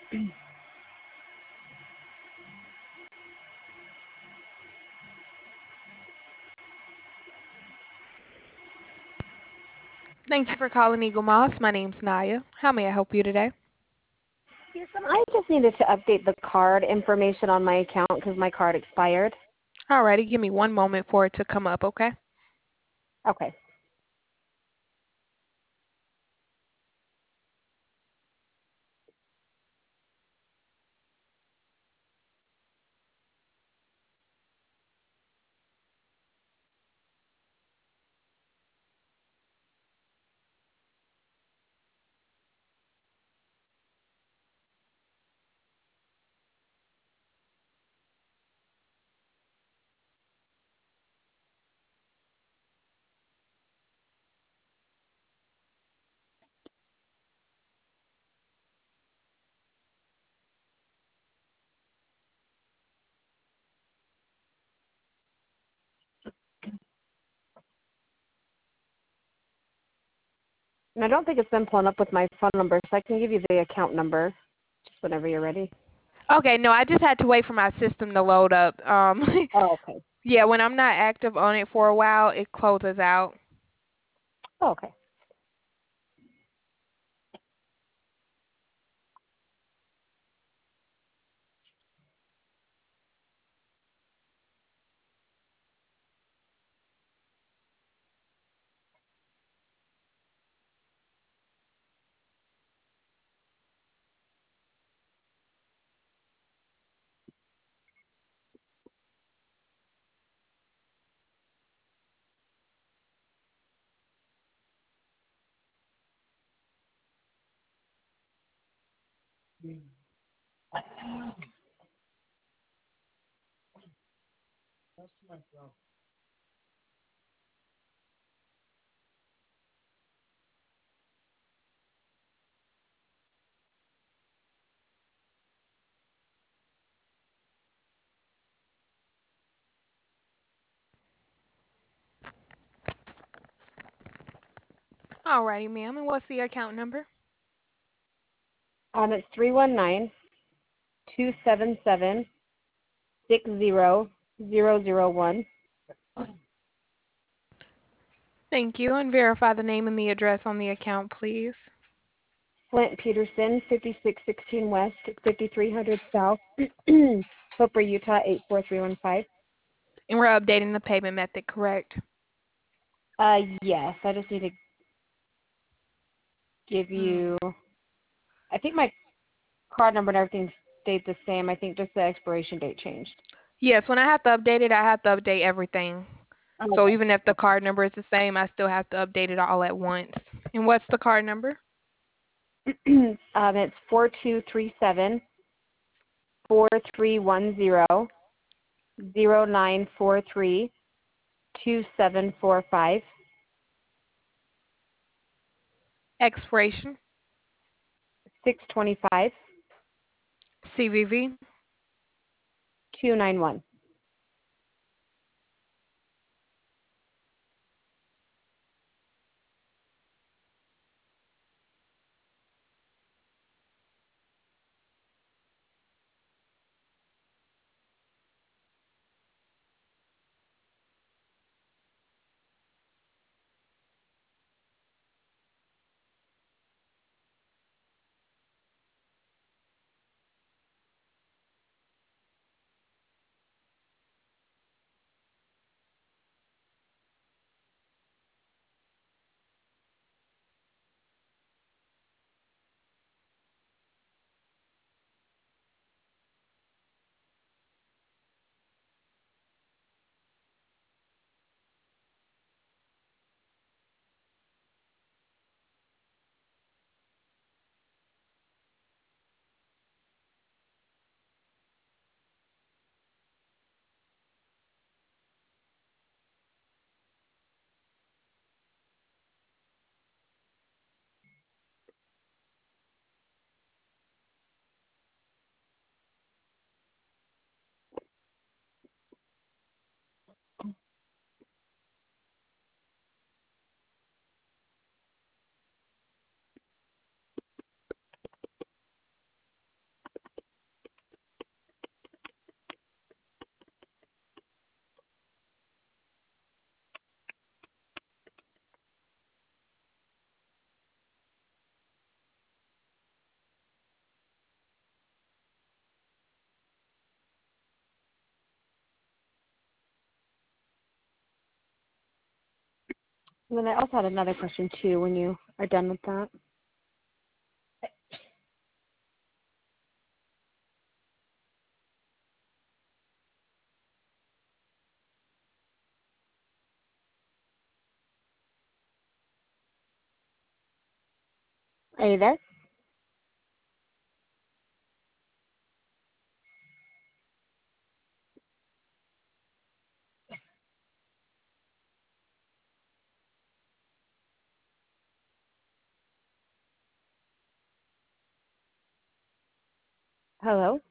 Thank you for calling Eagle Moss. My name's Naya. How may I help you today? Yes, I just needed to update the card information on my account because my card expired. Alrighty, give me one moment for it to come up, okay? Okay. And I don't think it's been pulling up with my phone number, so I can give you the account number just whenever you're ready. Okay, no, I just had to wait for my system to load up. Oh, okay. Yeah, when I'm not active on it for a while, it closes out. Oh, okay. Alrighty, ma'am. And what's the account number? It's 319-277-60001. Thank you. And verify the name and the address on the account, please. Flint Peterson, 5616 West, 5300 South, Hooper, Utah, 84315. And we're updating the payment method, correct? Yes, I just need to give you, I think my card number and everything stayed the same. I think just the expiration date changed. Yes, when I have to update it, I have to update everything. So Okay. even if the card number is the same, I still have to update it all at once. And what's the card number? It's 4237-4310-0943-2745. Expiration? 625-291. CVV? And then I also had another question too when you are done with that. Are you there? Hello?